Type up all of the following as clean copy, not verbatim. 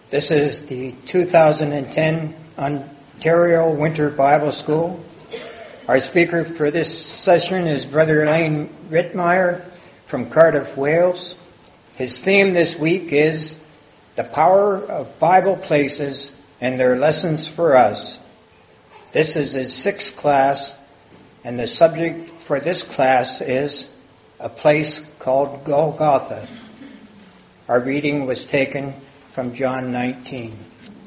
This is the 2010 Ontario Winter Bible School. Our speaker for this session is Brother Lane Rittmeyer from Cardiff, Wales. His theme this week is the power of Bible places and their lessons for us. This is his 6th class, and the subject for this class is a place called Golgotha. Our reading was taken from John 19.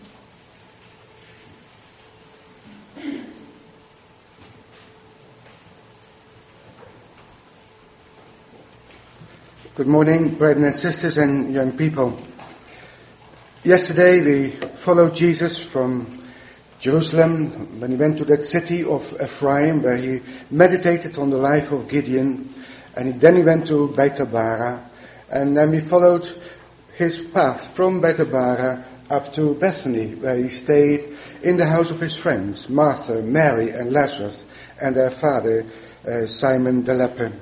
Good morning, brethren and sisters and young people. Yesterday we followed Jesus from Jerusalem when he went to that city of Ephraim where he meditated on the life of Gideon, and then he went to Bethabara, and then we followed his path from Bethabara up to Bethany, where he stayed in the house of his friends, Martha, Mary and Lazarus, and their father, Simon the leper.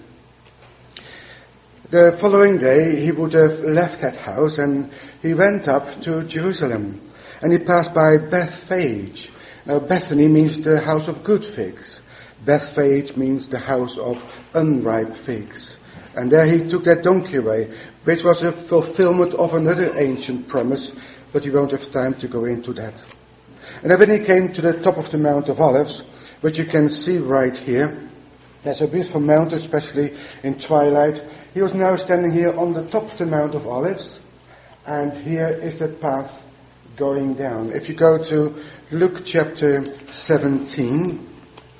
The following day he would have left that house and he went up to Jerusalem, and he passed by Bethphage. Now Bethany means the house of good figs. Bethphage means the house of unripe figs. And there he took that donkey away, which was a fulfillment of another ancient promise, but we won't have time to go into that. And then when he came to the top of the Mount of Olives, which you can see right here, there's a beautiful mount, especially in twilight. He was now standing here on the top of the Mount of Olives, and here is the path going down. If you go to Luke chapter 17,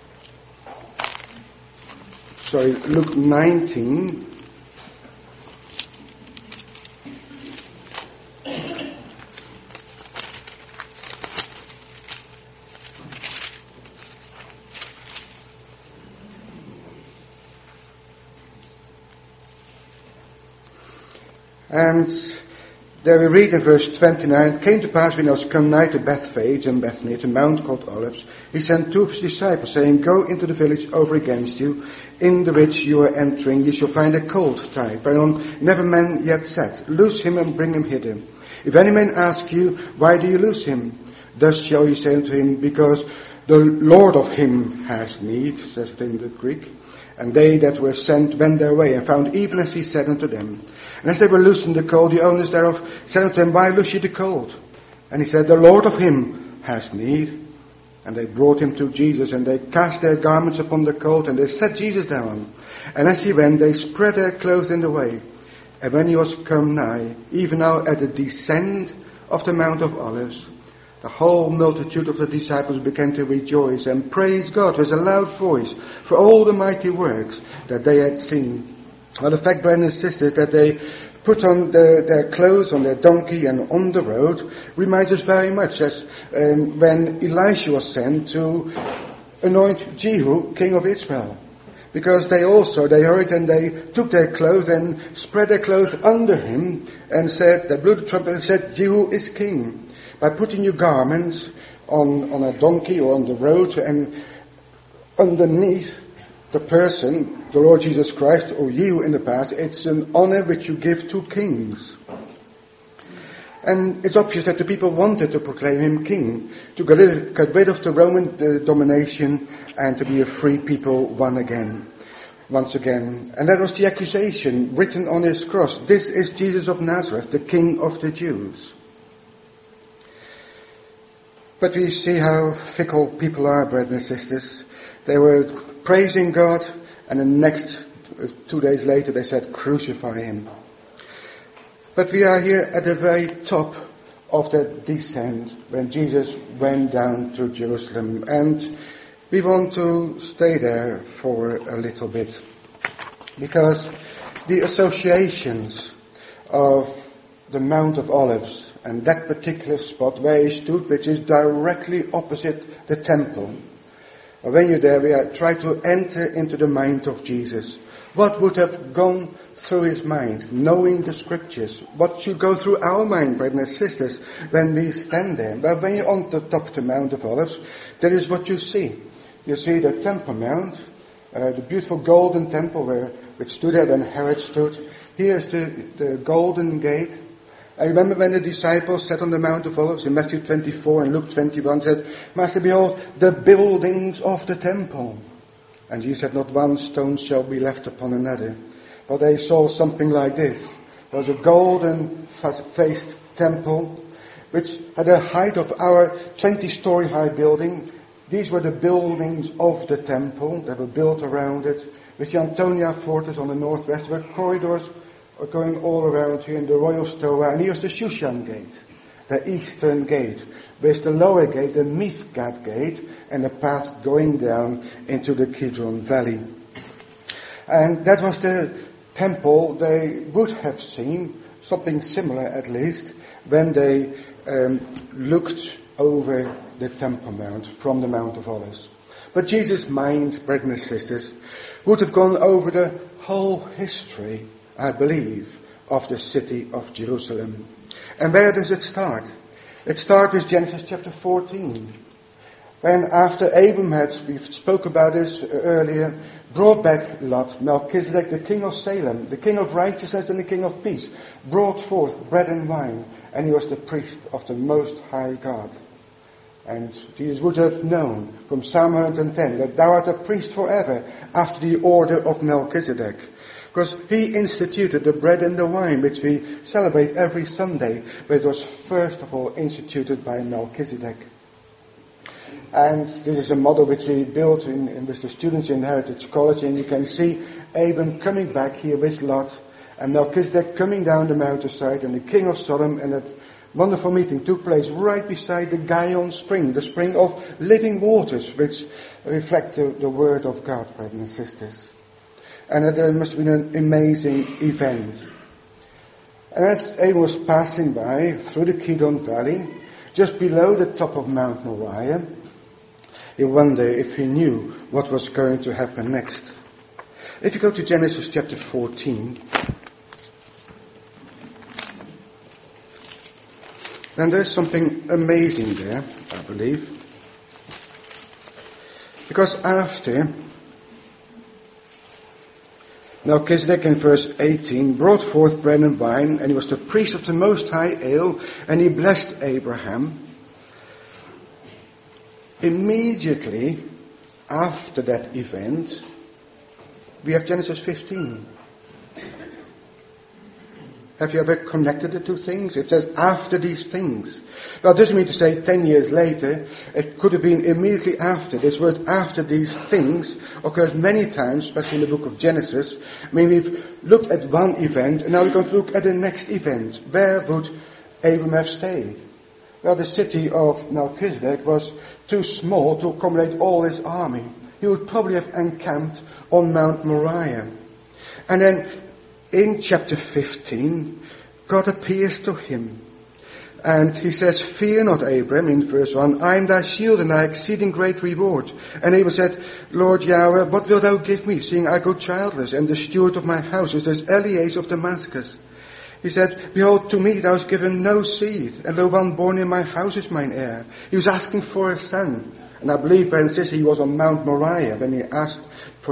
Luke 19, and there we read in verse 29, "It came to pass when he was come nigh to Bethphage and Bethany, at a mount called Olives, he sent 2 of his disciples, saying, Go into the village over against you, in the which you are entering, you shall find a colt tied, whereon never man yet sat. Loose him and bring him hither. If any man ask you, Why do you loose him? Thus shall you say unto him, Because the Lord of him has need," says it in the Greek. "And they that were sent went their way, and found even as he said unto them. And as they were loosing the colt, the owners thereof said unto them, Why loose ye the colt? And he said, The Lord of him has need. And they brought him to Jesus, and they cast their garments upon the colt, and they set Jesus down. And as he went, they spread their clothes in the way. And when he was come nigh, even now at the descent of the Mount of Olives, the whole multitude of the disciples began to rejoice and praise God with a loud voice for all the mighty works that they had seen." Well, the fact, brothers and sisters, that they put on their clothes on their donkey and on the road reminds us very much as when Elisha was sent to anoint Jehu, king of Israel. Because they heard and they took their clothes and spread their clothes under him and said, they blew the trumpet and said, Jehu is king. By putting your garments on a donkey or on the road, and underneath the person, the Lord Jesus Christ, or you in the past, it's an honor which you give to kings. And it's obvious that the people wanted to proclaim him king, to get rid of the Roman domination and to be a free people once again. And that was the accusation written on his cross. This is Jesus of Nazareth, the King of the Jews. But we see how fickle people are, brothers and sisters. They were praising God, and the next 2 days later they said, Crucify him. But we are here at the very top of that descent when Jesus went down to Jerusalem, and we want to stay there for a little bit, because the associations of the Mount of Olives and that particular spot where he stood, which is directly opposite the temple. When you're there, we try to enter into the mind of Jesus. What would have gone through his mind, knowing the scriptures? What should go through our mind, brothers and sisters, when we stand there? But when you're on the top of the Mount of Olives, that is what you see. You see the Temple Mount, the beautiful golden temple which stood there when Herod stood. Here's the golden gate. I remember when the disciples sat on the Mount of Olives in Matthew 24 and Luke 21 said, Master, behold, the buildings of the temple. And Jesus said, not one stone shall be left upon another. But they saw something like this. There was a golden-faced temple, which had a height of our 20-story high building. These were the buildings of the temple. They were built around it. With the Antonia Fortress on the northwest, there were corridors going all around here in the Royal Stoa. And here's the Shushan Gate, the eastern gate. With the lower gate, the Mithgad Gate, and a path going down into the Kidron Valley. And that was the temple they would have seen, something similar at least, when they looked over the Temple Mount from the Mount of Olives. But Jesus' mind, brothers and sisters, would have gone over the whole history, I believe, of the city of Jerusalem. And where does it start? It starts with Genesis chapter 14. When after Abram had, we spoke about this earlier, brought back Lot, Melchizedek, the king of Salem, the king of righteousness and the king of peace, brought forth bread and wine, and he was the priest of the Most High God. And Jesus would have known from Psalm 110 that thou art a priest forever after the order of Melchizedek. Because he instituted the bread and the wine which we celebrate every Sunday, but it was first of all instituted by Melchizedek. And this is a model which we built with the students in Heritage College, and you can see Abram coming back here with Lot, and Melchizedek coming down the mountainside, and the king of Sodom, and that wonderful meeting took place right beside the Gihon spring, the spring of living waters, which reflect the word of God, brothers and sisters. And it must have been an amazing event. And as Abram was passing by through the Kidron Valley, just below the top of Mount Moriah, you wonder if he knew what was going to happen next. If you go to Genesis chapter 14, then there's something amazing there, I believe. Because after Melchizedek in verse 18 brought forth bread and wine, and he was the priest of the Most High Ale, and he blessed Abraham. Immediately after that event, we have Genesis 15. Have you ever connected the two things? It says, after these things. Well, it doesn't mean to say 10 years later. It could have been immediately after. This word after these things occurs many times, especially in the book of Genesis. I mean, we've looked at one event, and now we're going to look at the next event. Where would Abram have stayed? Well, the city of Melchizedek was too small to accommodate all his army. He would probably have encamped on Mount Moriah. And then in chapter 15, God appears to him. And he says, fear not, Abram, in verse 1, I am thy shield and thy exceeding great reward. And Abram said, Lord Yahweh, what wilt thou give me, seeing I go childless, and the steward of my house is this Eliezer of Damascus? He said, behold, to me thou hast given no seed, and lo, one born in my house is mine heir. He was asking for a son. And I believe, brothers and sisters, he was on Mount Moriah when he asked for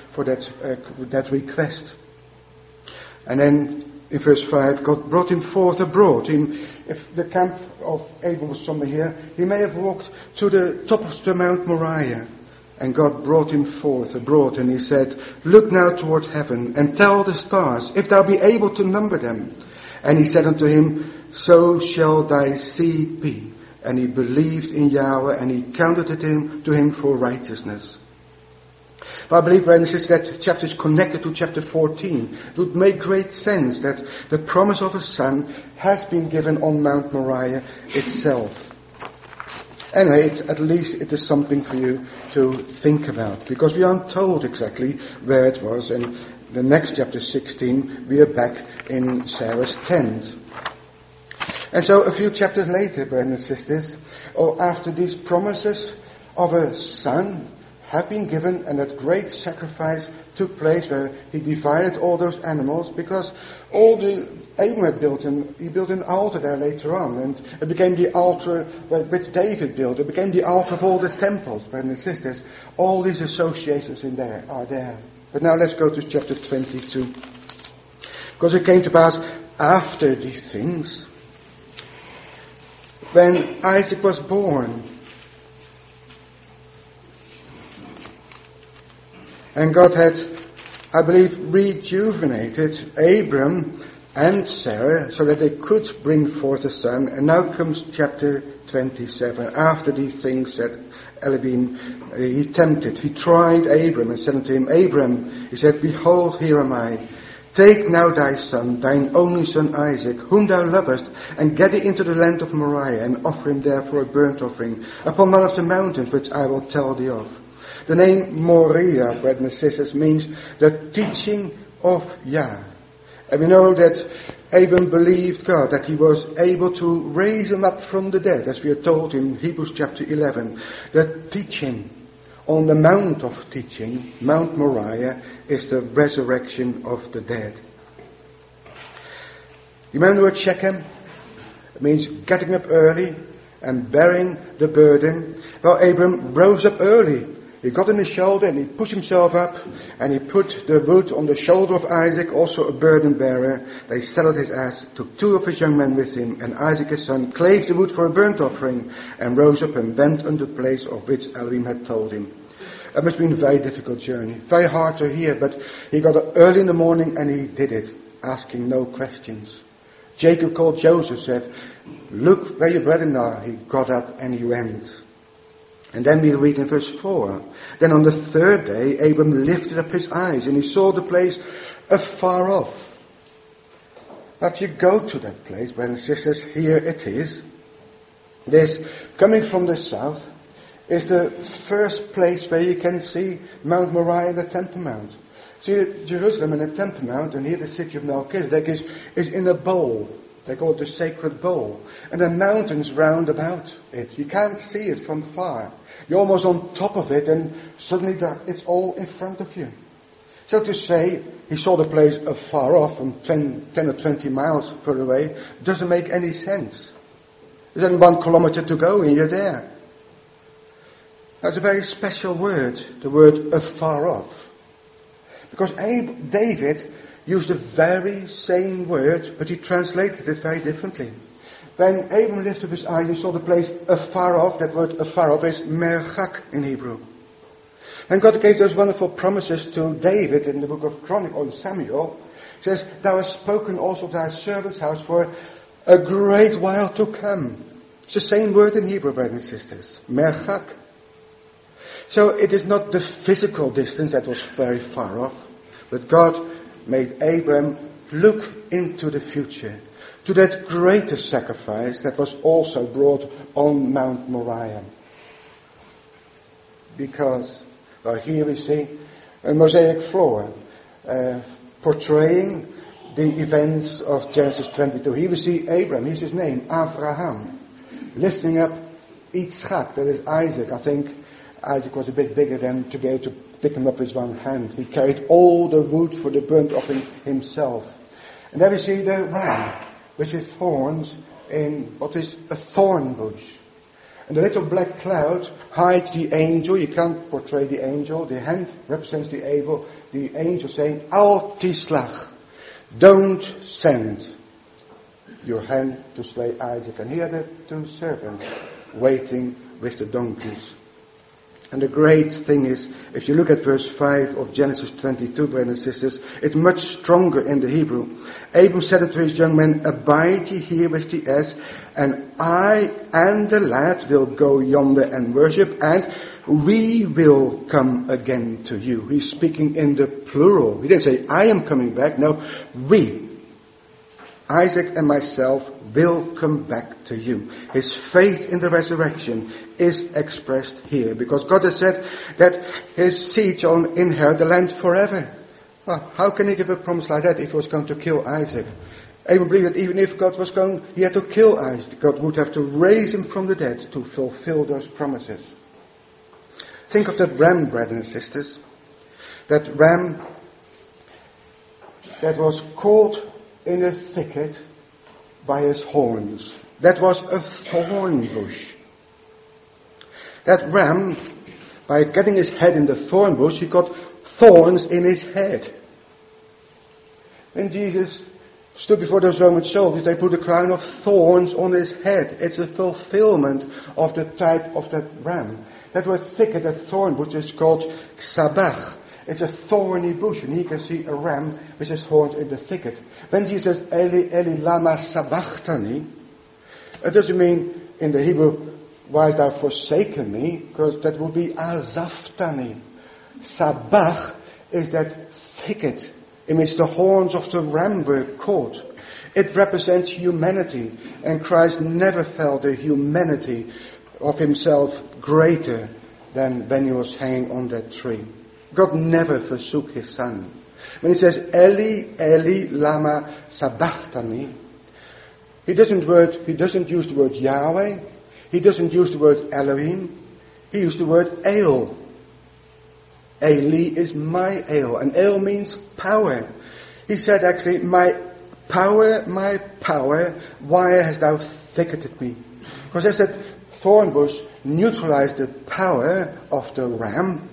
that request. And then in verse 5, God brought him forth abroad. If the camp of Abram was somewhere here, he may have walked to the top of the Mount Moriah. And God brought him forth abroad, and he said, look now toward heaven, and tell the stars, if thou be able to number them. And he said unto him, so shall thy seed be. And he believed in Yahweh, and he counted it to him for righteousness. But I believe, brothers and sisters, that chapter is connected to chapter 14. It would make great sense that the promise of a son has been given on Mount Moriah itself. Anyway, at least it is something for you to think about, because we aren't told exactly where it was. And the next chapter 16, we are back in Sarah's tent. And so a few chapters later, brothers and sisters, or after these promises of a son have been given, and that great sacrifice took place where he divided all those animals, because all the Abram had built, and he built an altar there later on, and it became the altar which David built. It became the altar of all the temples, brothers and sisters. All these associations in there are there. But now let's go to chapter 22. Because it came to pass after these things when Isaac was born. And God had, I believe, rejuvenated Abram and Sarah so that they could bring forth a son. And now comes chapter 27. After these things that Elohim, he tempted, he tried Abram and said unto him, Abram, he said, behold, here am I. Take now thy son, thine only son Isaac, whom thou lovest, and get thee into the land of Moriah, and offer him there for a burnt offering, upon one of the mountains which I will tell thee of. The name Moriah, brothers and sisters, means the teaching of Yah. And we know that Abram believed God, that he was able to raise him up from the dead, as we are told in Hebrews chapter 11. The teaching on the Mount of Teaching, Mount Moriah, is the resurrection of the dead. You remember the word Shechem? It means getting up early and bearing the burden. Well, Abram rose up early. He got on his shoulder and he pushed himself up and he put the wood on the shoulder of Isaac, also a burden bearer. They saddled his ass, took 2 of his young men with him, and Isaac his son clave the wood for a burnt offering and rose up and went unto the place of which Elohim had told him. It must have been a very difficult journey, very hard to hear, but he got up early in the morning and he did it, asking no questions. Jacob called Joseph, said, look where your brethren are. He got up and he went. And then we read in verse 4, then on the 3rd day, Abram lifted up his eyes and he saw the place afar off. But you go to that place, brothers and sisters, here it is. This, coming from the south, is the first place where you can see Mount Moriah and the Temple Mount. See, Jerusalem and the Temple Mount, and here the city of Melchizedek is in a bowl. They call it the sacred bowl. And the mountains round about it. You can't see it from far. You're almost on top of it and suddenly it's all in front of you. So to say, he saw the place afar off, from 10 or 20 miles further away, doesn't make any sense. There's only 1 kilometer to go and you're there. That's a very special word, the word afar off. Because David used the very same word, but he translated it very differently. When Abram lifted up his eyes, he saw the place afar off. That word afar off is merchak in Hebrew. And God gave those wonderful promises to David in the book of Chronicles, Samuel. It says, thou hast spoken also of thy servant's house for a great while to come. It's the same word in Hebrew, brothers and sisters. Merchak. So it is not the physical distance that was very far off, but God made Abram look into the future, to that greater sacrifice that was also brought on Mount Moriah. Because, well, here we see a mosaic floor portraying the events of Genesis 22. Here we see Abram, here's his name, Avraham, lifting up Yitzchak, that is Isaac. I think Isaac was a bit bigger than to be able to pick him up with one hand. He carried all the wood for the burnt offering himself. And there we see the ram, with his thorns in what is a thorn bush. And the little black cloud hides the angel. You can't portray the angel. The hand represents the angel saying, Al tislach, don't send your hand to slay Isaac. And here are the 2 servants waiting with the donkeys. And the great thing is, if you look at verse 5 of Genesis 22, brothers and sisters, it's much stronger in the Hebrew. Abram said unto his young men, abide ye here with the ass, and I and the lad will go yonder and worship, and we will come again to you. He's speaking in the plural. He didn't say, I am coming back. No, we, Isaac and myself, will come back to you. His faith in the resurrection is expressed here, because God has said that his seed shall inherit the land forever. Well, how can he give a promise like that if he was going to kill Isaac? Abram believed that even if God was going, he had to kill Isaac, God would have to raise him from the dead to fulfill those promises. Think of that ram, brothers and sisters. That ram that was caught in a thicket by his horns. That was a thorn bush. That ram, by getting his head in the thorn bush, he got thorns in his head. When Jesus stood before those Roman soldiers, they put a crown of thorns on his head. It's a fulfillment of the type of that ram. That word thicket, that thorn bush, is called sabach. It's a thorny bush, and here you can see a ram with his horns in the thicket. When Jesus says, Eli, Eli, lama sabachthani, it doesn't mean in the Hebrew, why hast thou forsaken me? Because that would be azaftani. Sabach is that thicket in which the horns of the ram were caught. It represents humanity, and Christ never felt the humanity of himself greater than when he was hanging on that tree. God never forsook his son. When he says, Eli, Eli, lama sabachthani, he doesn't use the word Yahweh, he doesn't use the word Elohim, he used the word El. Eli is my El, and El means power. He said actually, my power, why hast thou thicketed me? Because as that thorn bush neutralized the power of the ram,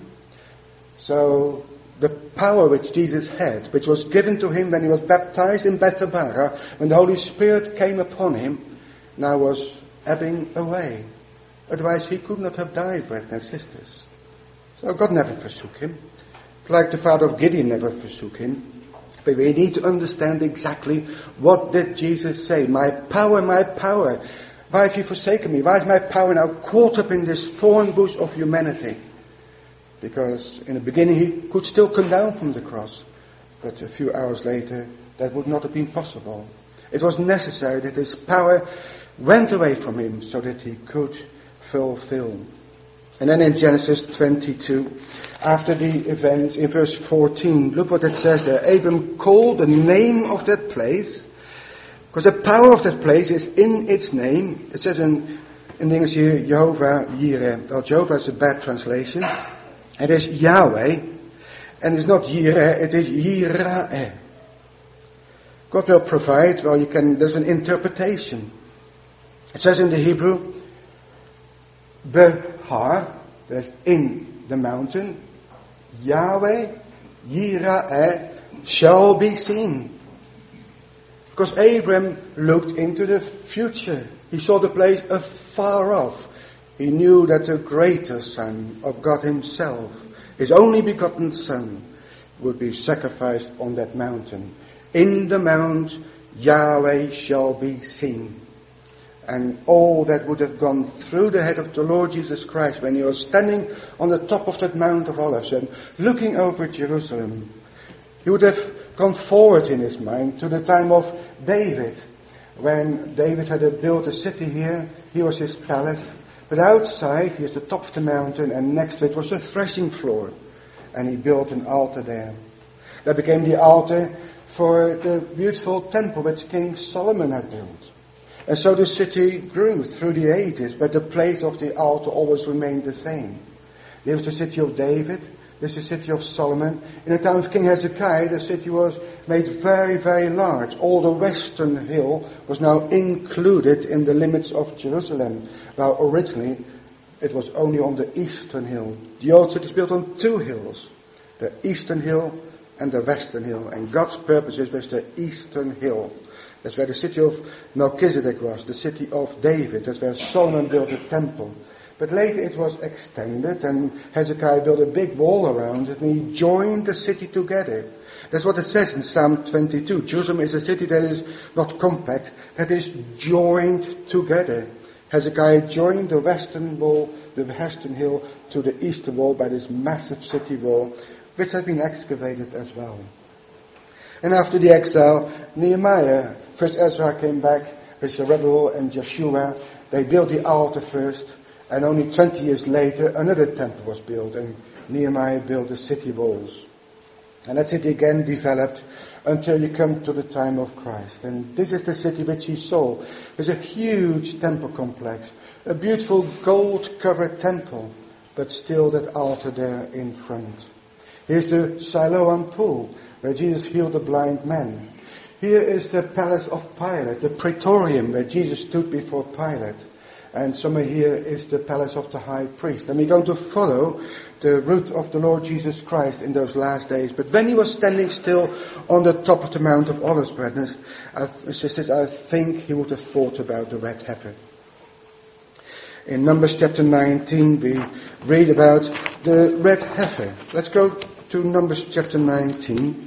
so the power which Jesus had, which was given to him when he was baptized in Bethabara, when the Holy Spirit came upon him, now was ebbing away. Otherwise he could not have died, brothers and sisters. So God never forsook him. Like the father of Gideon never forsook him. But we need to understand exactly what did Jesus say. My power, why have you forsaken me? Why is my power now caught up in this thorn bush of humanity? Because in the beginning he could still come down from the cross. But a few hours later that would not have been possible. It was necessary that his power went away from him so that he could fulfill. And then in Genesis 22, after the events, in verse 14, look what it says there. Abram called the name of that place, because the power of that place is in its name. It says in English here, Jehovah Yireh. Well, Jehovah is a bad translation. It is Yahweh, and it's not Yireh, it is Yireh. God will provide, there's an interpretation. It says in the Hebrew, Behar, that's in the mountain, Yahweh, Yireh, shall be seen. Because Abram looked into the future. He saw the place afar off. He knew that the greater Son of God himself, his only begotten Son, would be sacrificed on that mountain. In the mount, Yahweh shall be seen. And all that would have gone through the head of the Lord Jesus Christ when he was standing on the top of that Mount of Olives and looking over Jerusalem. He would have gone forward in his mind to the time of David. When David had built a city here, he was his palace. But outside, here's the top of the mountain, and next to it was a threshing floor. And he built an altar there. That became the altar for the beautiful temple which King Solomon had built. And so the city grew through the ages, but the place of the altar always remained the same. There's the city of David, there's the city of Solomon. In the time of King Hezekiah, the city was made very, very large. All the western hill was now included in the limits of Jerusalem, while originally it was only on the eastern hill. The old city is built on two hills, the eastern hill and the western hill. And God's purpose is with the eastern hill. That's where the city of Melchizedek was, the city of David. That's where Solomon built the temple. But later it was extended, and Hezekiah built a big wall around it, and he joined the city together. That's what it says in Psalm 22. Jerusalem is a city that is not compact, that is joined together. Hezekiah joined the western wall, the western hill, to the eastern wall by this massive city wall, which has been excavated as well. And after the exile, Nehemiah, first Ezra came back with Zerubbabel and Joshua. They built the altar first, and only 20 years later another temple was built, and Nehemiah built the city walls. And that city again developed until you come to the time of Christ. And this is the city which he saw. There's a huge temple complex, a beautiful gold-covered temple, but still that altar there in front. Here's the Siloam pool, where Jesus healed the blind man. Here is the palace of Pilate, the Praetorium, where Jesus stood before Pilate. And somewhere here is the palace of the high priest. And we're going to follow the route of the Lord Jesus Christ in those last days. But when he was standing still on the top of the Mount of Olives, brothers and sisters, I think he would have thought about the red heifer. In Numbers chapter 19 we read about the red heifer. Let's go to Numbers chapter 19.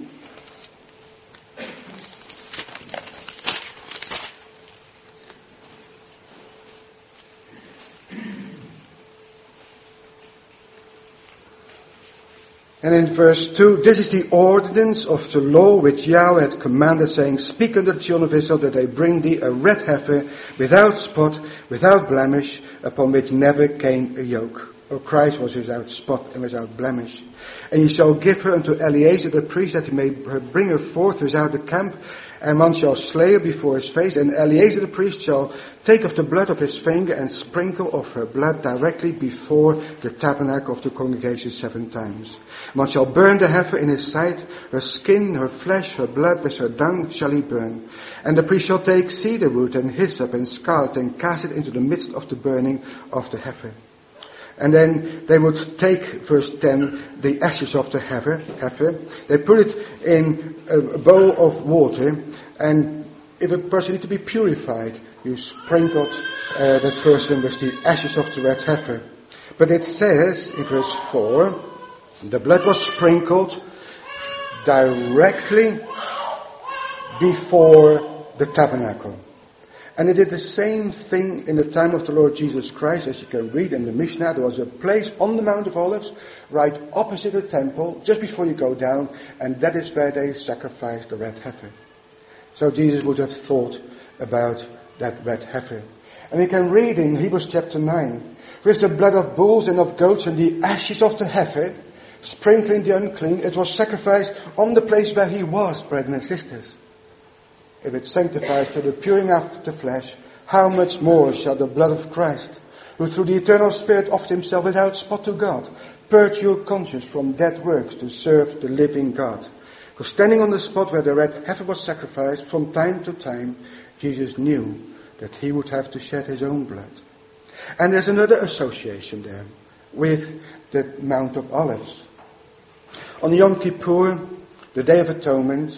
And in verse 2, this is the ordinance of the law which Yahweh had commanded, saying, speak unto the children of Israel that they bring thee a red heifer without spot, without blemish, upon which never came a yoke. O Christ was without spot and without blemish. And ye shall give her unto Eleazar the priest, that he may bring her forth without the camp, and one shall slay her before his face, and Eleazar the priest shall take of the blood of his finger and sprinkle of her blood directly before the tabernacle of the congregation 7 times. One shall burn the heifer in his sight, her skin, her flesh, her blood, with her dung shall he burn. And the priest shall take cedar wood and hyssop and scarlet and cast it into the midst of the burning of the heifer. And then they would take, verse 10, the ashes of the heifer. They put it in a bowl of water, and if a person needs to be purified, you sprinkled that person with the ashes of the red heifer. But it says in verse 4, the blood was sprinkled directly before the tabernacle. And they did the same thing in the time of the Lord Jesus Christ. As you can read in the Mishnah, there was a place on the Mount of Olives, right opposite the temple, just before you go down, and that is where they sacrificed the red heifer. So Jesus would have thought about that red heifer. And we can read in Hebrews chapter 9, with the blood of bulls and of goats and the ashes of the heifer, sprinkling the unclean, it was sacrificed on the place where he was, brethren and sisters. If it sanctifies to the puring after the flesh, how much more shall the blood of Christ, who through the eternal Spirit offered himself without spot to God, purge your conscience from dead works to serve the living God. Because standing on the spot where the red heifer was sacrificed, from time to time, Jesus knew that he would have to shed his own blood. And there's another association there with the Mount of Olives. On Yom Kippur, the Day of Atonement,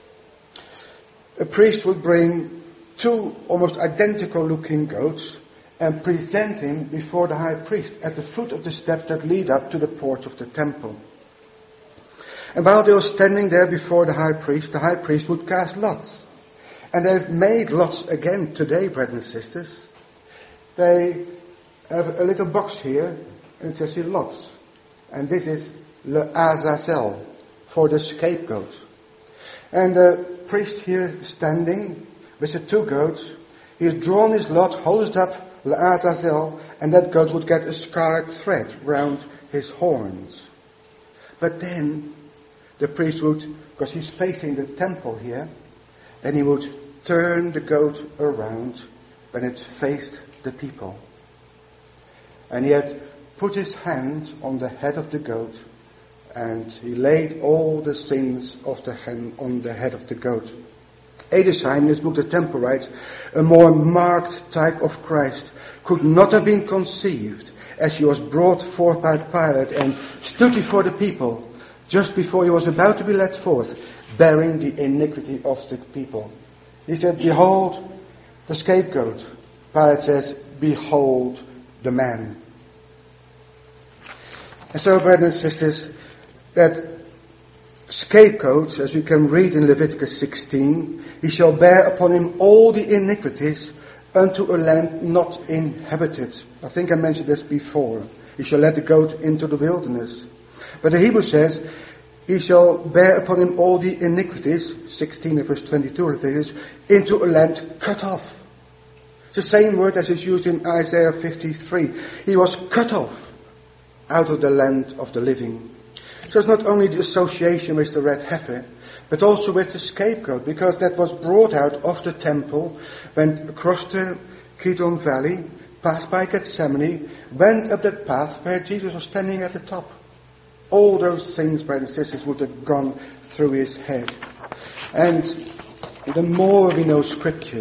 a priest would bring 2 almost identical looking goats and present him before the high priest at the foot of the steps that lead up to the porch of the temple. And while they were standing there before the high priest would cast lots. And they've made lots again today, brethren and sisters. They have a little box here, and it says here lots. And this is L'Azazel, for the scapegoat. And the priest here standing with the 2 goats, he has drawn his lot, holds it up, L'Azazel, and that goat would get a scarlet thread round his horns. But then the priest would, because he's facing the temple here, then he would turn the goat around when it faced the people. And he had put his hand on the head of the goat, and he laid all the sins of the hen on the head of the goat. Edesheim, in his book The Temple, writes, a more marked type of Christ could not have been conceived as he was brought forth by Pilate and stood before the people just before he was about to be led forth, bearing the iniquity of the people. He said, behold the scapegoat. Pilate says, behold the man. And so, brothers and sisters, that scapegoat, as we can read in Leviticus 16, he shall bear upon him all the iniquities unto a land not inhabited. I think I mentioned this before. He shall let the goat into the wilderness. But the Hebrew says, he shall bear upon him all the iniquities, 16 and verse 22 of Leviticus, into a land cut off. It's the same word as is used in Isaiah 53. He was cut off out of the land of the living. So it's not only the association with the red heifer, but also with the scapegoat, because that was brought out of the temple, went across the Kidron Valley, passed by Gethsemane, went up that path where Jesus was standing at the top. All those things, brothers and sisters, would have gone through his head. And the more we know scriptures,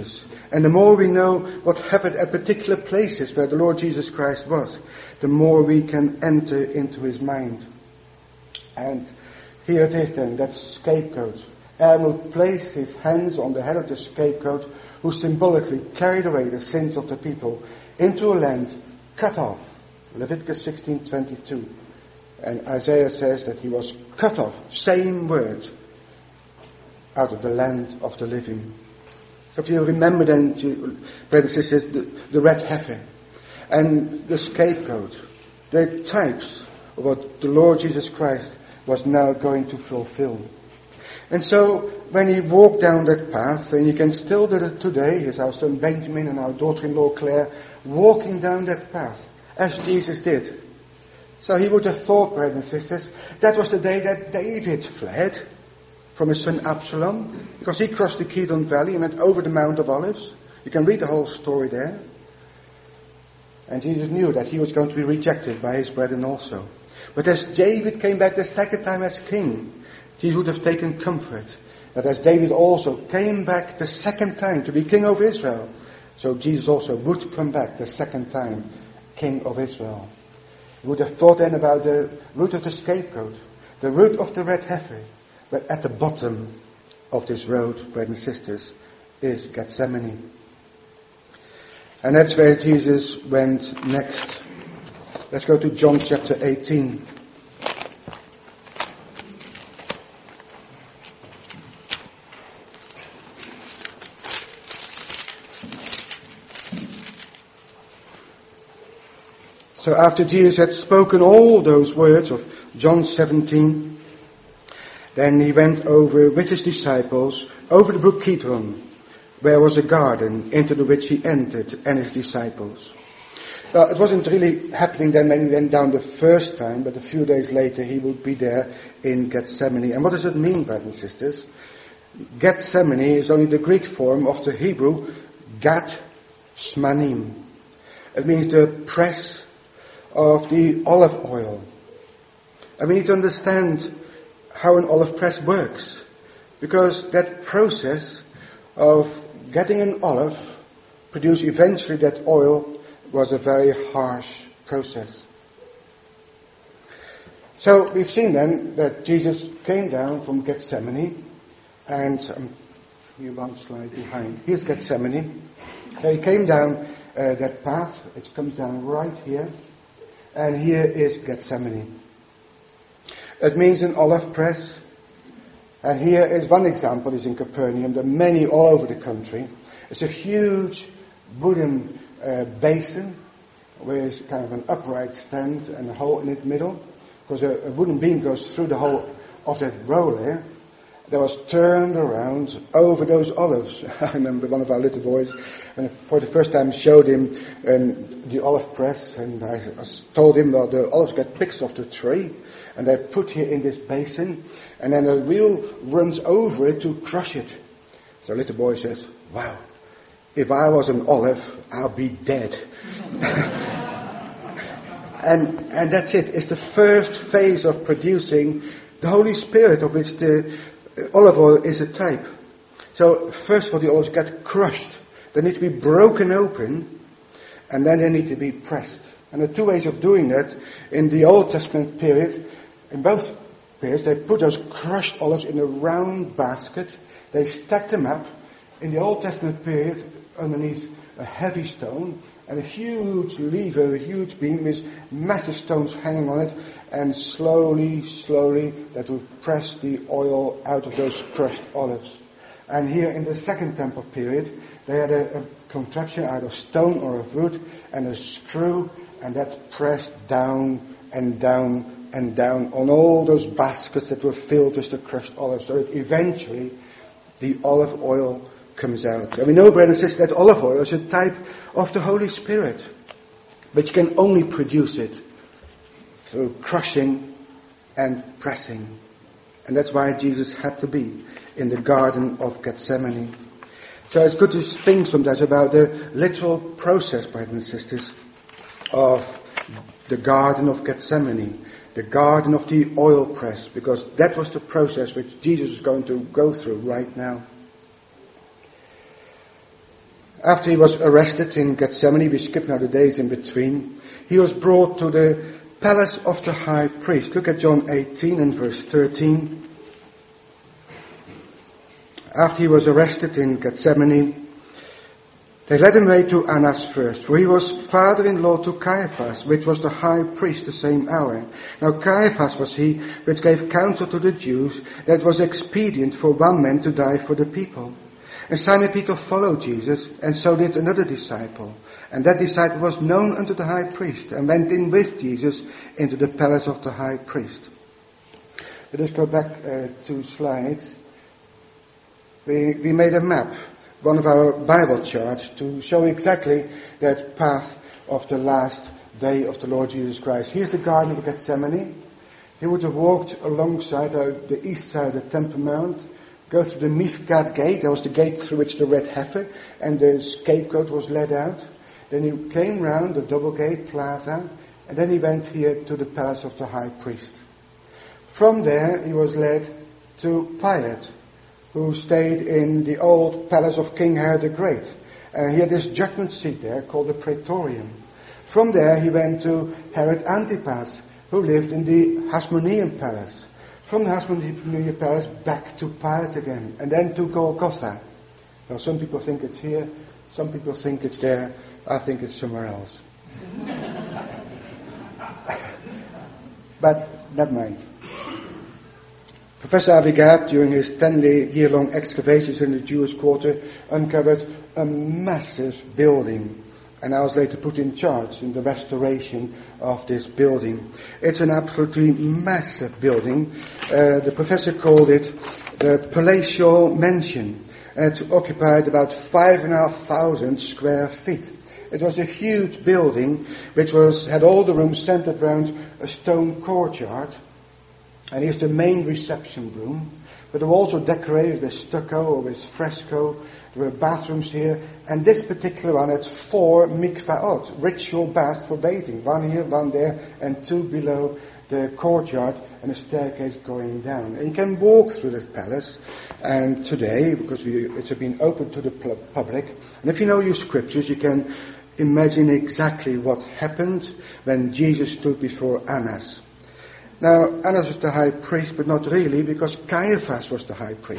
And the more we know what happened at particular places where the Lord Jesus Christ was, the more we can enter into his mind. And here it is then, that scapegoat. Aaron will place his hands on the head of the scapegoat, who symbolically carried away the sins of the people into a land cut off. Leviticus 16:22. And Isaiah says that he was cut off, same word, out of the land of the living. So if you remember then, brothers and sisters, the red heifer and the scapegoat, they're types of what the Lord Jesus Christ was now going to fulfill. And so when he walked down that path, and you can still do it today, here's our son Benjamin and our daughter-in-law Claire, walking down that path, as Jesus did. So he would have thought, brothers and sisters, that was the day that David fled from his son Absalom, because he crossed the Kidron Valley and went over the Mount of Olives. You can read the whole story there. And Jesus knew that he was going to be rejected by his brethren also. But as David came back the second time as king, Jesus would have taken comfort that as David also came back the second time to be king of Israel, so Jesus also would come back the second time king of Israel. He would have thought then about the root of the scapegoat, the root of the red heifer. But at the bottom of this road, brothers and sisters, is Gethsemane. And that's where Jesus went next. Let's go to John chapter 18. So after Jesus had spoken all those words of John 17, then he went over with his disciples over the brook Kidron, where was a garden into which he entered and his disciples. Well, it wasn't really happening then when he went down the first time, but a few days later he would be there in Gethsemane. And what does it mean, brothers and sisters? Gethsemane is only the Greek form of the Hebrew Gat Shmanim. It means the press of the olive oil. And we need to understand how an olive press works, because that process of getting an olive produce eventually that oil was a very harsh process. So we've seen then that Jesus came down from Gethsemane, and you one slide behind. Here's Gethsemane. So he came down that path. It comes down right here, and here is Gethsemane. It means an olive press. And here is one example, is in Capernaum. There are many all over the country. It's a huge wooden basin with kind of an upright stand and a hole in its middle. Because a wooden beam goes through the whole of that roller that was turned around over those olives. I remember one of our little boys, when I for the first time showed him the olive press, and I told him, well, the olives get picked off the tree, and they're put here in this basin, and then a wheel runs over it to crush it. So little boy says, wow, if I was an olive, I'll be dead. and that's it. It's the first phase of producing the Holy Spirit, of which the olive oil is a type. So first of all, the olives get crushed. They need to be broken open, and then they need to be pressed. And the two ways of doing that, in the Old Testament period, in both periods, they put those crushed olives in a round basket. They stacked them up. In the Old Testament period, underneath a heavy stone, and a huge lever, a huge beam with massive stones hanging on it, and slowly, that would press the oil out of those crushed olives. And here in the Second Temple period, they had a contraption either of stone or of wood, and a screw, and that pressed down and down and down on all those baskets that were filled with the crushed olives, so that eventually the olive oil comes out. And we know, brothers and sisters, that olive oil is a type of the Holy Spirit, but you can only produce it through crushing and pressing. And that's why Jesus had to be in the Garden of Gethsemane. So it's good to think sometimes about the literal process, brothers and sisters, of the Garden of Gethsemane, the Garden of the oil press, because that was the process which Jesus is going to go through right now. After he was arrested in Gethsemane, we skip now the days in between, he was brought to the palace of the high priest. Look at John 18 and verse 13. After he was arrested in Gethsemane, they led him away to Annas first, for he was father-in-law to Caiaphas, which was the high priest the same hour. Now Caiaphas was he which gave counsel to the Jews that it was expedient for one man to die for the people. And Simon Peter followed Jesus, and so did another disciple. And that disciple was known unto the high priest, and went in with Jesus into the palace of the high priest. Let us go back 2 slides. We made a map, one of our Bible charts, to show exactly that path of the last day of the Lord Jesus Christ. Here's the Garden of Gethsemane. He would have walked alongside the east side of the Temple Mount, go through the Mifkat gate. That was the gate through which the red heifer and the scapegoat was led out. Then he came round the double gate plaza, and then he went here to the palace of the high priest. From there he was led to Pilate, who stayed in the old palace of King Herod the Great. He had this judgment seat there called the Praetorium. From there he went to Herod Antipas, who lived in the Hasmonean palace. From the Hasmonean palace back to Pilate again, and then to Golgotha. Now some people think it's here, some people think it's there, I think it's somewhere else. But never mind. Professor Abigat, during his 10-year-long excavations in the Jewish quarter, uncovered a massive building. And I was later put in charge in the restoration of this building. It's an absolutely massive building. The professor called it the Palatial Mansion. And it occupied about 5,500 square feet. It was a huge building which had all the rooms centered around a stone courtyard. And here's the main reception room. But they were also decorated with stucco or with fresco. There were bathrooms here. And this particular one had 4 mikvaot, ritual baths for bathing. One here, one there, and 2 below the courtyard, and a staircase going down. And you can walk through the palace. And today, because it's been open to the public, and if you know your scriptures, you can imagine exactly what happened when Jesus stood before Annas. Now, Annas was the high priest, but not really, because Caiaphas was the high priest.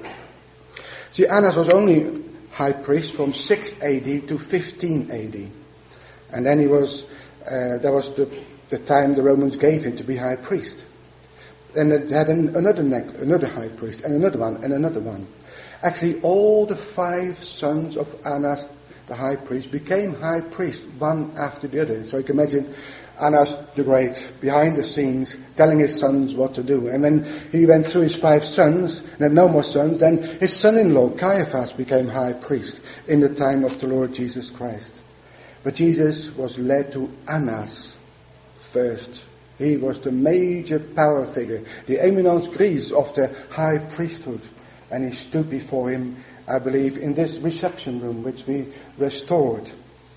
See, Annas was only high priest from 6 AD to 15 AD. And then that was the time the Romans gave him to be high priest. Then it had another high priest, and another one, and another one. Actually, all the 5 sons of Annas, the high priest, became high priest, one after the other. So you can imagine Annas the Great, behind the scenes, telling his sons what to do. And when he went through his 5 sons, and had no more sons, then his son-in-law, Caiaphas, became high priest in the time of the Lord Jesus Christ. But Jesus was led to Annas first. He was the major power figure, the eminence grise of the high priesthood. And he stood before him, I believe, in this reception room, which we restored.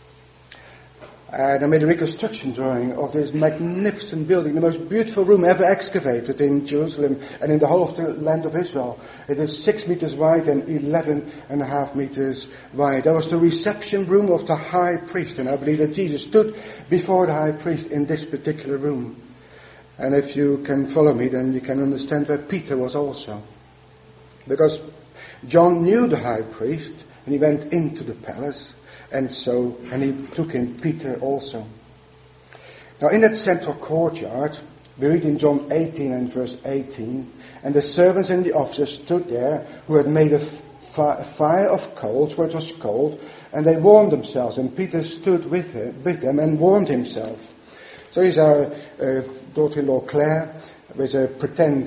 And I made a reconstruction drawing of this magnificent building, the most beautiful room ever excavated in Jerusalem and in the whole of the land of Israel. It is 6 meters wide and 11.5 meters wide. That was the reception room of the high priest, and I believe that Jesus stood before the high priest in this particular room. And if you can follow me, then you can understand where Peter was also. Because John knew the high priest, and he went into the palace. And he took in Peter also. Now in that central courtyard, we read in John 18 and verse 18, and the servants and the officers stood there, who had made a fire of coals, for it was cold, and they warmed themselves, and Peter stood with them and warmed himself. So here's our daughter-in-law Claire, with a pretend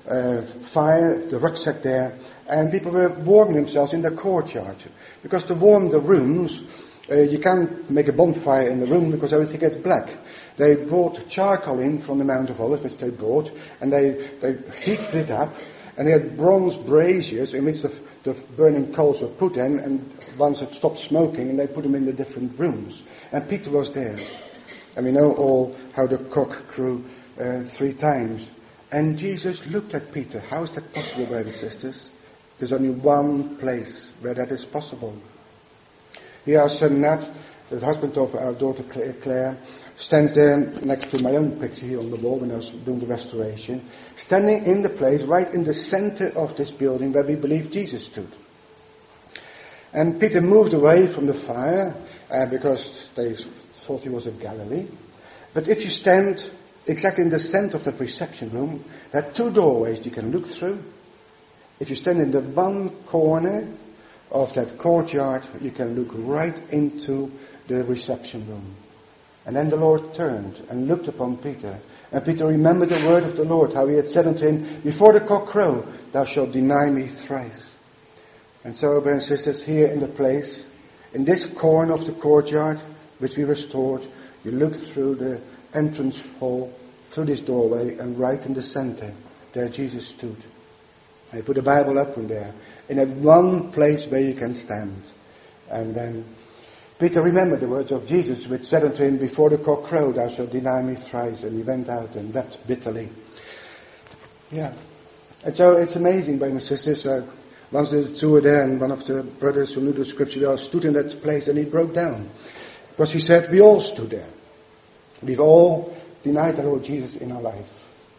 fire, the rucksack there, and people were warming themselves in the courtyard. Because to warm the rooms, you can't make a bonfire in the room because everything gets black. They brought charcoal in from the Mount of Olives, which they brought, and they heated it up, and they had bronze braziers in which the burning coals were put in, and once it stopped smoking, and they put them in the different rooms. And Peter was there. And we know all how the cock crew 3 times. And Jesus looked at Peter. How is that possible, brothers and sisters? There's only one place where that is possible. Here our son Nat, the husband of our daughter Claire, stands there next to my own picture here on the wall when I was doing the restoration, standing in the place right in the center of this building where we believe Jesus stood. And Peter moved away from the fire because they thought he was in Galilee. But if you stand exactly in the center of the reception room, there are two doorways you can look through. If you stand in the one corner of that courtyard, you can look right into the reception room. And then the Lord turned and looked upon Peter. And Peter remembered the word of the Lord, how he had said unto him, before the cock crow, thou shalt deny me thrice. And so, brothers and sisters, here in the place, in this corner of the courtyard, which we restored, you look through the entrance hall, through this doorway, and right in the center, there Jesus stood. And he put the Bible up in there, in that one place where you can stand. And then Peter remembered the words of Jesus, which said unto him, before the cock crowed, thou shalt deny me thrice. And he went out and wept bitterly. Yeah. And so it's amazing, brothers and sisters. Once the two were there, and one of the brothers who knew the scripture well stood in that place, and he broke down. Because he said, we all stood there. We've all denied the Lord Jesus in our life.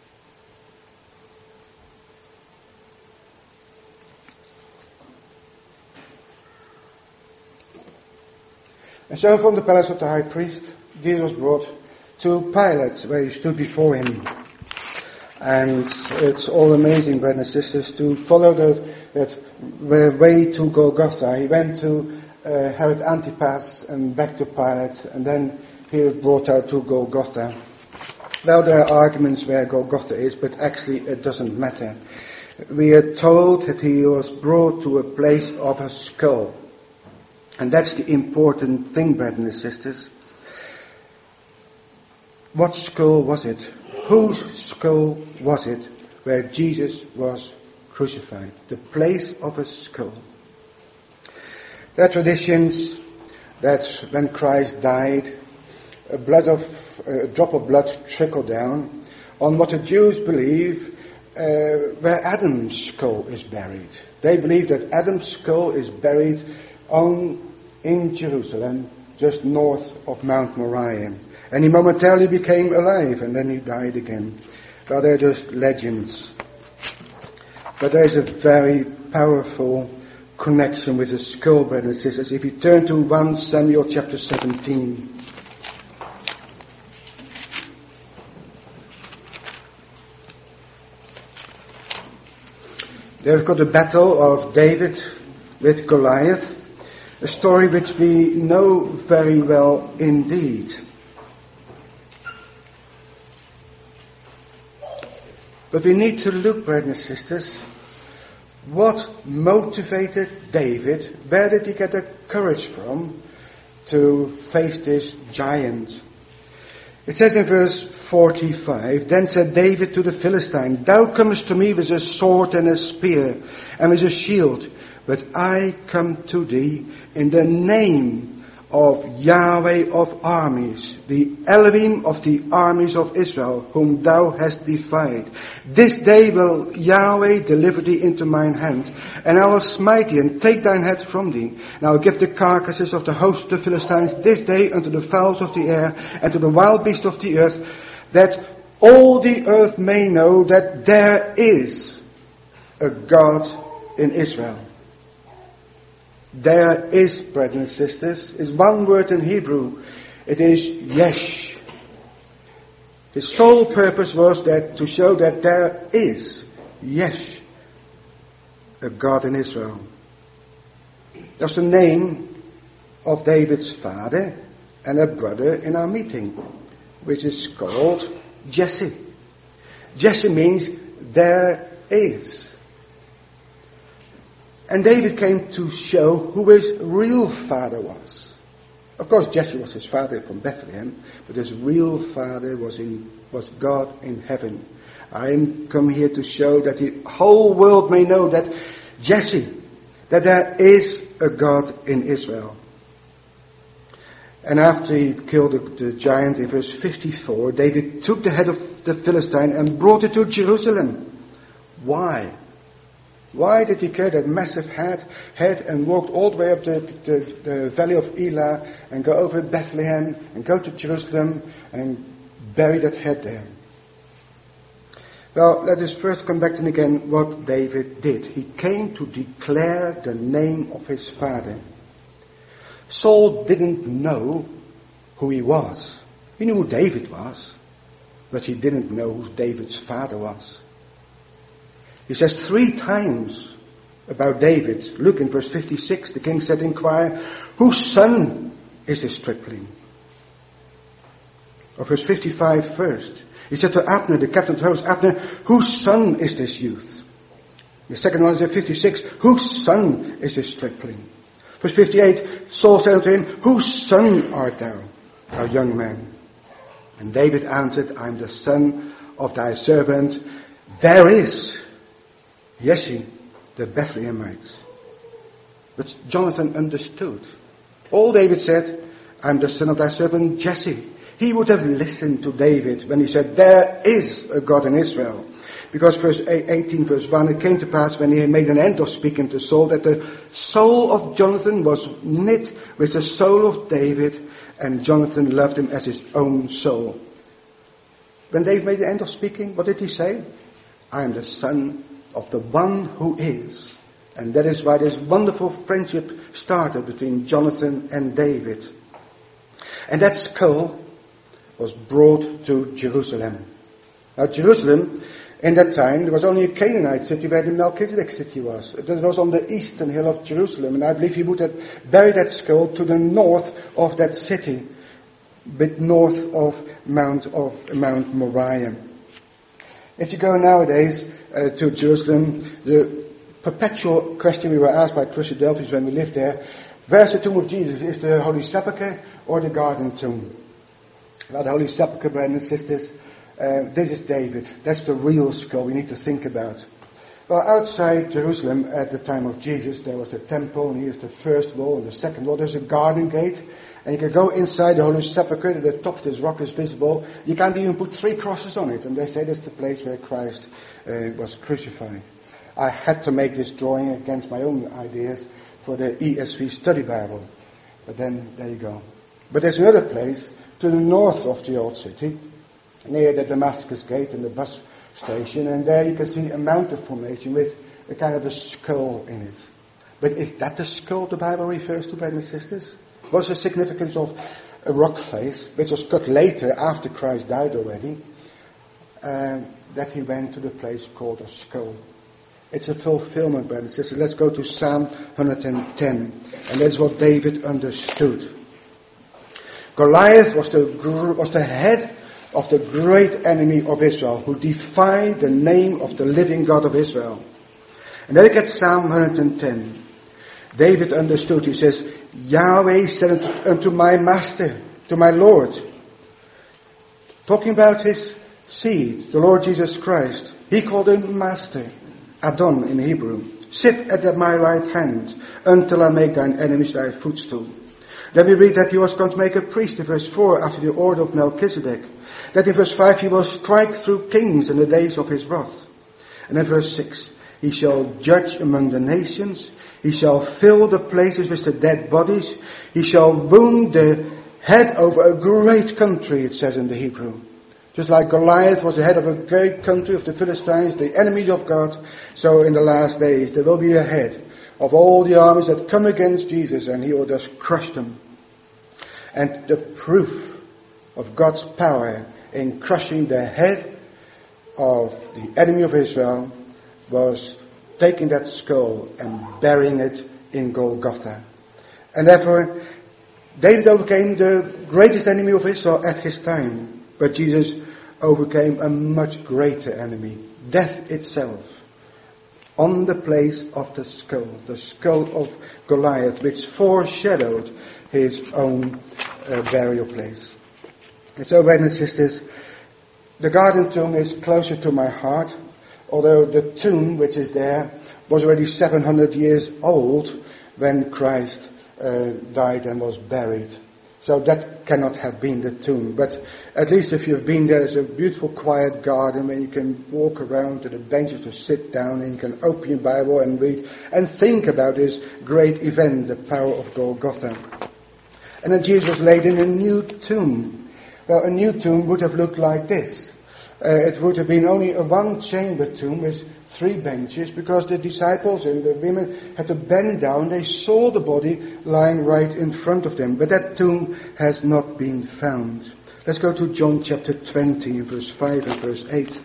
And so from the palace of the high priest, Jesus was brought to Pilate, where he stood before him. And it's all amazing, brothers and sisters, to follow that way to Golgotha. He went to Herod Antipas and back to Pilate, and then he was brought out to Golgotha. Well, there are arguments where Golgotha is, but actually it doesn't matter. We are told that he was brought to a place of a skull. And that's the important thing, brothers and sisters. What skull was it? Whose skull was it where Jesus was crucified? The place of a skull. There are traditions that when Christ died, a drop of blood trickled down on what the Jews believe where Adam's skull is buried. They believe that Adam's skull is buried in Jerusalem, just north of Mount Moriah. And he momentarily became alive, and then he died again. Well, they're just legends. But there is a very powerful connection with the skull, brothers and sisters. If you turn to 1 Samuel chapter 17. There we've got the battle of David with Goliath. A story which we know very well indeed. But we need to look, brothers and sisters, what motivated David? Where did he get the courage from to face this giant? It says in verse 45, then said David to the Philistine, thou comest to me with a sword and a spear and with a shield, but I come to thee in the name of Yahweh of armies, the Elohim of the armies of Israel, whom thou hast defied. This day will Yahweh deliver thee into mine hand, and I will smite thee and take thine head from thee. And I will give the carcasses of the host of the Philistines this day unto the fowls of the air and to the wild beasts of the earth, that all the earth may know that there is a God in Israel. There is, brothers and sisters, is one word in Hebrew. It is yesh. His sole purpose was that to show that there is yesh, a God in Israel. That's the name of David's father and a brother in our meeting, which is called Jesse. Jesse means there is. And David came to show who his real father was. Of course, Jesse was his father from Bethlehem, but his real father was God in heaven. I am come here to show that the whole world may know that Jesse, that there is a God in Israel. And after he killed the giant in verse 54, David took the head of the Philistine and brought it to Jerusalem. Why? Why did he carry that massive head and walk all the way up the valley of Elah and go over Bethlehem and go to Jerusalem and bury that head there? Well, let us first come back to again what David did. He came to declare the name of his father. Saul didn't know who he was. He knew who David was, but he didn't know who David's father was. He says 3 times about David. Look in verse 56, the king said, inquire, whose son is this stripling? Or verse 55 first. He said to Abner, the captain of the host, Abner, whose son is this youth? The second one is at 56, whose son is this stripling? Verse 58, Saul said unto him, whose son art thou, thou young man? And David answered, I am the son of thy servant. There is Jesse, the Bethlehemite. But Jonathan understood. All David said, I am the son of thy servant Jesse. He would have listened to David when he said, there is a God in Israel. Because verse 18, verse 1, it came to pass when he made an end of speaking to Saul that the soul of Jonathan was knit with the soul of David, and Jonathan loved him as his own soul. When David made the end of speaking, what did he say? I am the son of the one who is. And that is why this wonderful friendship started between Jonathan and David. And that skull was brought to Jerusalem. Now Jerusalem, in that time, there was only a Canaanite city where the Melchizedek city was. It was on the eastern hill of Jerusalem, and I believe he would have buried that skull to the north of that city, a bit north of Mount Moriah. If you go nowadays to Jerusalem, the perpetual question we were asked by Christadelphians when we lived there, where's the tomb of Jesus? Is the Holy Sepulchre or the Garden Tomb? Well, the Holy Sepulchre, brothers and sisters, this is David. That's the real skull we need to think about. Well, outside Jerusalem at the time of Jesus, there was the temple, and here's the first wall and the second wall. There's a garden gate, and you can go inside the Holy Sepulchre. At the top of this rock is visible. You can't even put 3 crosses on it, and they say that's the place where Christ was crucified. I had to make this drawing against my own ideas for the ESV Study Bible. But then, there you go. But there's another place to the north of the old city, near the Damascus Gate and the bus station, and there you can see a mountain formation with a kind of a skull in it. But is that the skull the Bible refers to, brothers and sisters? What's the significance of a rock face, which was cut later after Christ died already, that he went to the place called a skull? It's a fulfillment, brothers and sisters. Let's go to Psalm 110, and that's what David understood. Goliath was the head of the great enemy of Israel, who defied the name of the living God of Israel. And then we get Psalm 110. David understood. He says, Yahweh said unto my master, to my Lord, talking about his seed, the Lord Jesus Christ. He called him master, Adon in Hebrew. Sit at my right hand until I make thine enemies thy footstool. Then we read that he was going to make a priest in verse 4 after the order of Melchizedek. That in verse 5 he will strike through kings in the days of his wrath. And in verse 6, he shall judge among the nations. He shall fill the places with the dead bodies. He shall wound the head over a great country, it says in the Hebrew. Just like Goliath was the head of a great country of the Philistines, the enemies of God, so in the last days there will be a head of all the armies that come against Jesus, and he will just crush them. And the proof of God's power in crushing the head of the enemy of Israel was taking that skull and burying it in Golgotha. And therefore, David overcame the greatest enemy of Israel at his time. But Jesus overcame a much greater enemy, death itself, on the place of the skull of Goliath, which foreshadowed his own burial place. And so, brothers and sisters, the garden tomb is closer to my heart, although the tomb which is there was already 700 years old when Christ died and was buried. So that cannot have been the tomb. But at least if you've been there, there's a beautiful quiet garden where you can walk around to the benches to sit down, and you can open your Bible and read and think about this great event, the power of Golgotha. And then Jesus was laid in a new tomb. Well, a new tomb would have looked like this. It would have been only a one-chamber tomb with 3 benches, because the disciples and the women had to bend down. They saw the body lying right in front of them. But that tomb has not been found. Let's go to John chapter 20, verse 5 and verse 8.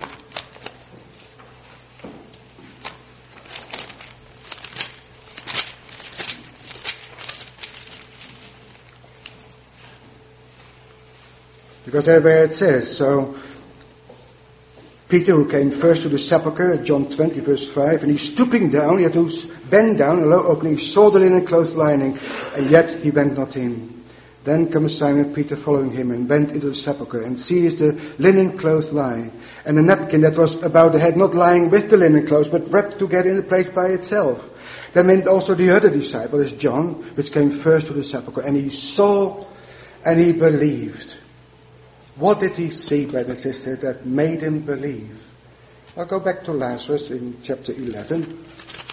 Because there where it says, so Peter, who came first to the sepulchre, John 20 verse 5, and he's stooping down, he had to bend down, a low opening, he saw the linen clothes lining, and yet he went not in. Then comes Simon Peter following him, and went into the sepulchre, and sees the linen clothes lying, and the napkin that was about the head, not lying with the linen clothes, but wrapped together in a place by itself. Then went also the other disciple, as John, which came first to the sepulchre, and he saw, and he believed. What did he see, brothers and sisters, that made him believe? I'll go back to Lazarus in chapter 11.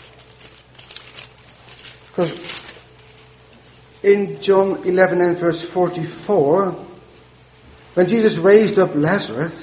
Because in John 11 and verse 44, when Jesus raised up Lazarus,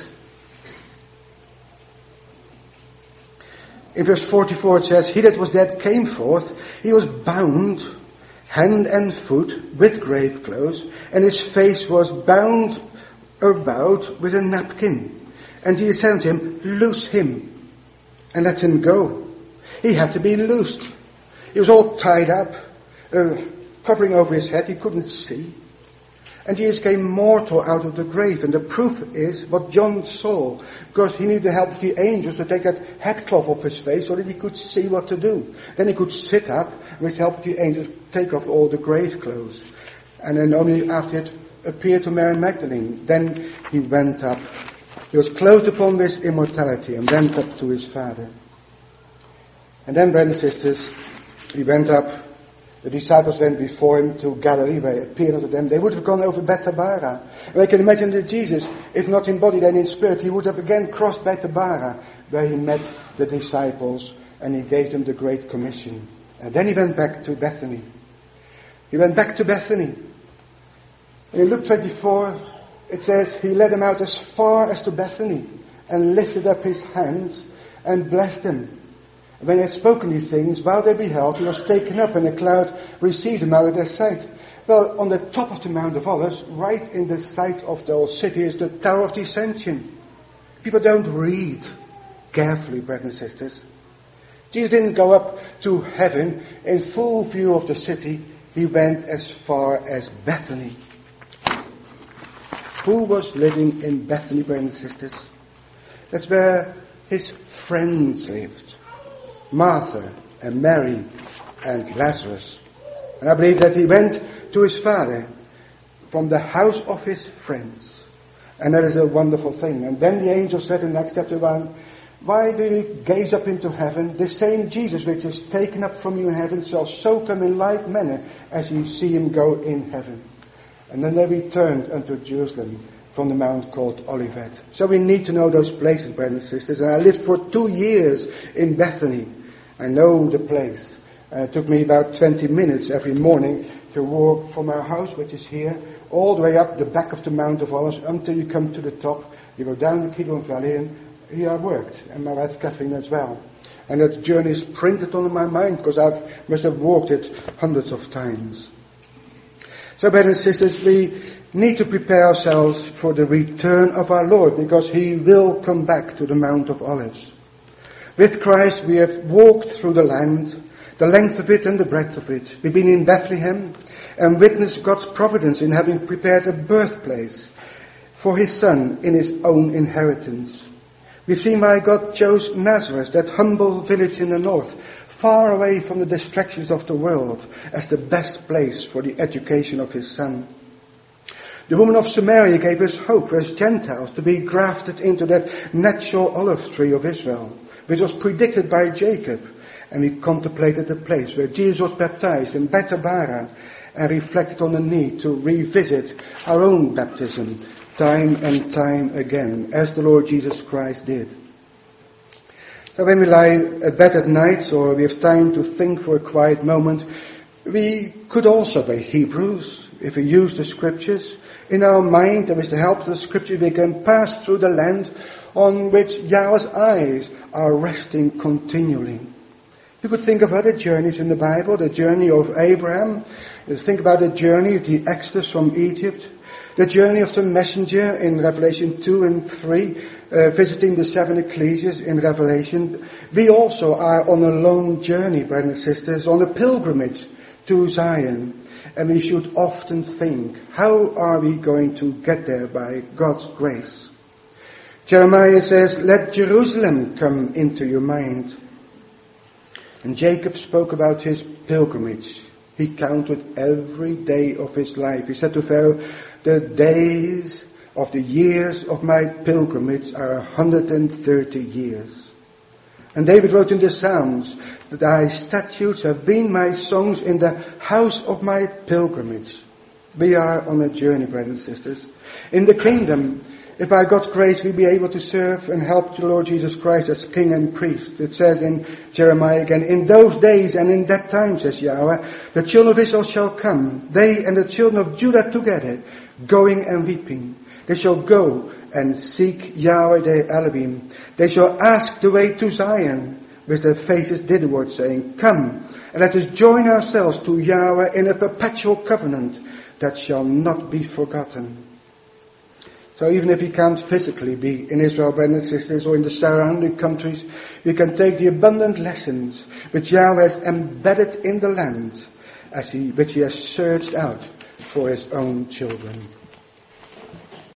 in verse 44 it says, he that was dead came forth, he was bound, hand and foot, with grave clothes, and his face was bound about with a napkin. And Jesus said unto him, loose him, and let him go. He had to be loosed. He was all tied up, covering over his head, he couldn't see. And Jesus came mortal out of the grave, and the proof is what John saw, because he needed the help of the angels to take that headcloth off his face so that he could see what to do. Then he could sit up with the help of the angels, take off all the grave clothes. And then only after it appeared to Mary Magdalene, then he went up. He was clothed upon with immortality and went up to his Father. And then, brothers and sisters, he went up. The disciples went before him to Galilee, where he appeared unto them. They would have gone over Bethabara. And I can imagine that Jesus, if not in body then in spirit, he would have again crossed Bethabara, where he met the disciples and he gave them the Great Commission. And then he went back to Bethany. He went back to Bethany. In Luke 24, it says, he led them out as far as to Bethany and lifted up his hands and blessed them. When he had spoken these things, while they beheld, he was taken up, and a cloud received him out of their sight. Well, on the top of the Mount of Olives, right in the sight of the old city, is the Tower of the Ascension. People don't read carefully, brothers and sisters. Jesus didn't go up to heaven in full view of the city. He went as far as Bethany. Who was living in Bethany, brothers and sisters? That's where his friends lived. Martha and Mary and Lazarus. And I believe that he went to his Father from the house of his friends. And that is a wonderful thing. And then the angel said in Acts chapter 1, why do you gaze up into heaven? The same Jesus which is taken up from you in heaven shall so come in like manner as you see him go in heaven. And then they returned unto Jerusalem from the mount called Olivet. So we need to know those places, brothers and sisters. And I lived for 2 years in Bethany. I know the place. It took me about 20 minutes every morning to walk from our house, which is here, all the way up the back of the Mount of Olives until you come to the top. You go down the Kidron Valley, and here I worked, and my wife Kathleen as well. And that journey is printed on my mind because I must have walked it hundreds of times. So, brothers and sisters, we need to prepare ourselves for the return of our Lord, because he will come back to the Mount of Olives. With Christ we have walked through the land, the length of it and the breadth of it. We've been in Bethlehem and witnessed God's providence in having prepared a birthplace for his Son in his own inheritance. We've seen why God chose Nazareth, that humble village in the north, far away from the distractions of the world, as the best place for the education of his Son. The woman of Samaria gave us hope as Gentiles to be grafted into that natural olive tree of Israel, which was predicted by Jacob. And we contemplated the place where Jesus was baptized in Bethabara. and reflected on the need to revisit our own baptism time and time again, as the Lord Jesus Christ did. So when we lie at bed at night, or we have time to think for a quiet moment, we could also read Hebrews, if we use the scriptures. In our mind, and with the help of the scripture, we can pass through the land on which Yahweh's eyes are resting continually. You could think of other journeys in the Bible, the journey of Abraham. Let's think about the journey, the Exodus from Egypt, the journey of the messenger in Revelation 2 and 3, visiting the 7 ecclesias in Revelation. We also are on a long journey, brothers and sisters, on a pilgrimage to Zion. And we should often think, how are we going to get there by God's grace? Jeremiah says, let Jerusalem come into your mind. And Jacob spoke about his pilgrimage. He counted every day of his life. He said to Pharaoh, the days of the years of my pilgrimage are 130 years. And David wrote in the Psalms, thy statutes have been my songs in the house of my pilgrimage. We are on a journey, brothers and sisters. In the kingdom, if by God's grace we be able to serve and help the Lord Jesus Christ as King and Priest. It says in Jeremiah again, in those days and in that time, says Yahweh, the children of Israel shall come, they and the children of Judah together, going and weeping. They shall go and seek Yahweh their Elohim. They shall ask the way to Zion, with their faces thitherward, saying, come, and let us join ourselves to Yahweh in a perpetual covenant that shall not be forgotten. So even if we can't physically be in Israel, brothers and sisters, or in the surrounding countries, we can take the abundant lessons which Yahweh has embedded in the land, which he has searched out for his own children.